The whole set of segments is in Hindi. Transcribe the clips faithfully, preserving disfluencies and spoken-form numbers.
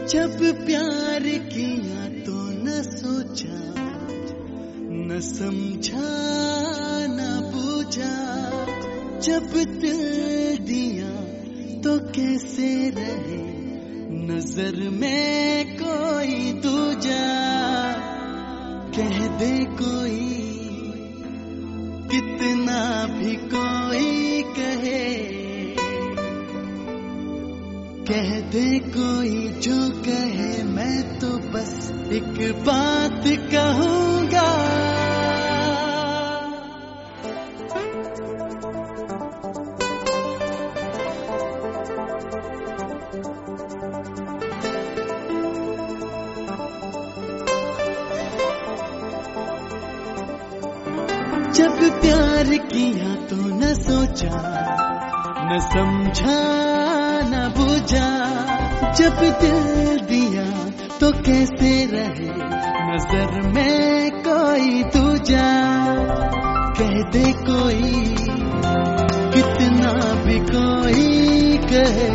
जब प्यार किया तो न सोचा, न समझा, न बूझा। जब दिल दिया तो कैसे रहे नजर में कोई दूजा। कह दे कोई, कितना भी कोई कहे, कह दे कोई जो कहे, मैं तो बस एक बात कहूँगा। जब प्यार किया तो न सोचा, न समझा, न बूझा। जब दिल दिया तो कैसे रहे नजर में कोई दूजा। कह दे कोई, कितना भी कोई कहे,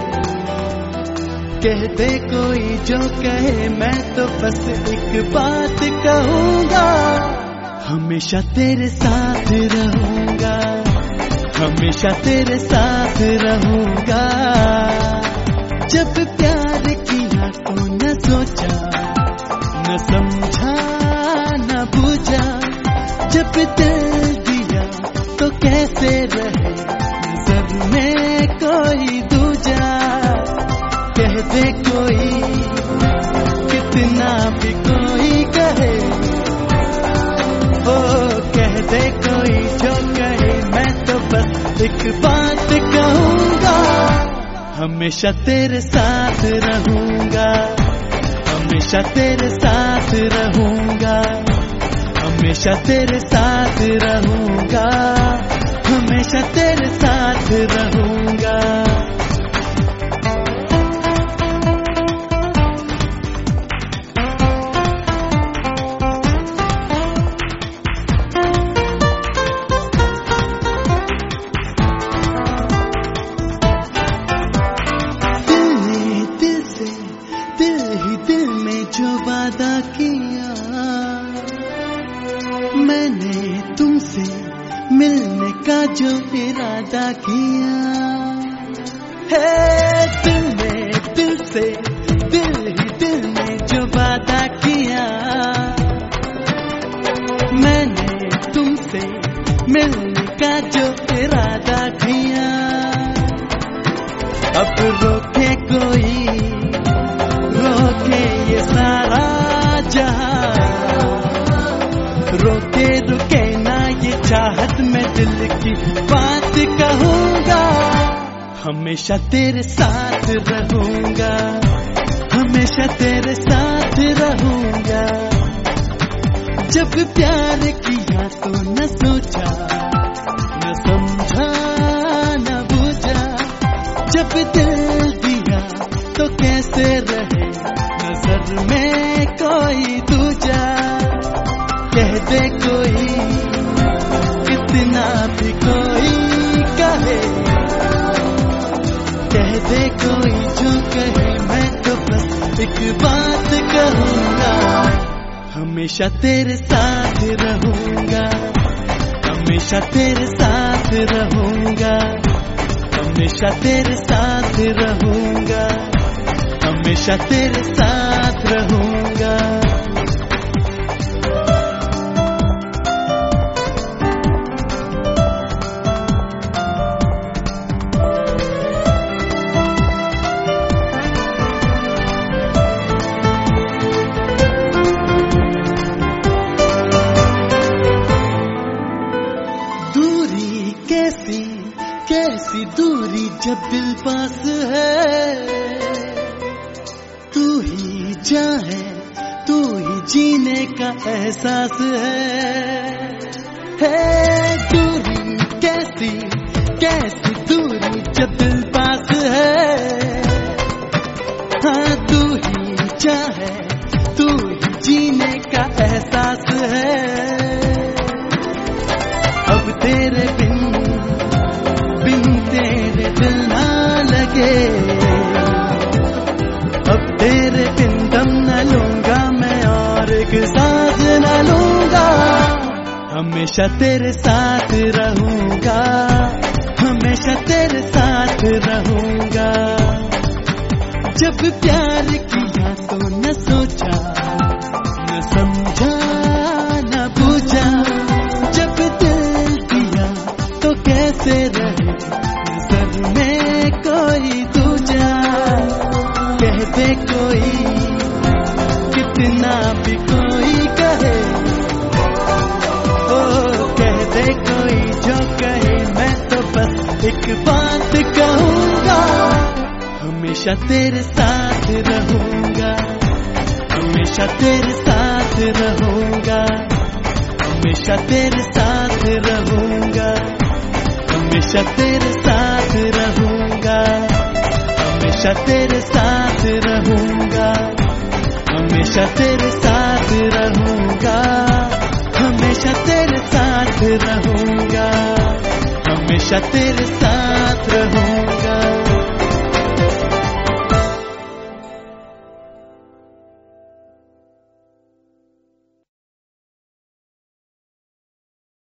कह दे कोई जो कहे, मैं तो बस एक बात कहूँगा। हमेशा तेरे साथ रहूँगा, हमेशा तेरे साथ रहूँगा। जब प्यार किया तो न सोचा, न समझा, न बूझा। जब दिल दिया तो कैसे रहे नजर में कोई दूजा। कह दे कोई, कितना भी कोई कहे, ओ कह दे कोई जो कहे, मैं तो बस एक बात कहूँगा। हमेशा तेरे साथ रहूँगा, हमेशा तेरे साथ रहूँगा, हमेशा तेरे साथ रहूँगा, हमेशा तेरे साथ रहूँगा। जो वादा किया मैंने तुमसे, मिलने का जो इरादा किया है, दिल में दिल से, दिल ही दिल में जो वादा किया मैंने तुमसे, मिलने का जो इरादा किया। अब रोके कोई, रोके ये सारा जहां, रोके रुके ना ये चाहत, में दिल की बात कहूँगा। हमेशा तेरे साथ रहूँगा, हमेशा तेरे साथ रहूँगा। जब प्यार किया तो न सोचा, न समझा, न बूझा। जब दिल दिया तो कैसे रहे नजर में कोई दूजा। कह दे कोई, कितना भी कोई कहे, कह दे कोई जो कहे, मैं तो बस एक बात कहूँगा। हमेशा तेरे साथ रहूँगा, हमेशा तेरे साथ रहूँगा, हमेशा तेरे साथ रहूँगा, हमेशा तेरे साथ रहूँगा। दूरी कैसी, कैसी दूरी जब दिल पास है। तू ही जान है, तू ही जीने का एहसास है। है दूरी कैसी, कैसी दूरी जब दिल पास है। हाँ तू ही जान है, तू ही जीने का एहसास है। अब तेरे बिन, बिन तेरे दिल ना लगे, अब तेरे हमेशा तेरे साथ रहूंगा, हमेशा तेरे साथ रहूंगा। जब प्यार किया तो न सोचा, न समझा, न बूझा। जब दिल दिया तो कैसे रहे नजर में कोई दूजा। कह दे कोई कितना भी कोई कहे, ओ कह दे कोई जो कहे, मैं तो बस एक बात कहूंगा, हमेशा तेरे साथ रहूंगा, हमेशा तेरे साथ रहूंगा, हमेशा तेरे साथ रहूंगा, हमेशा तेरे साथ रहूंगा, हमेशा तेरे साथ रहूंगा, हमेशा तेरे साथ रहूंगा, हमेशा तेरे साथ रहूंगा, हमेशा तेरे साथ रहूंगा।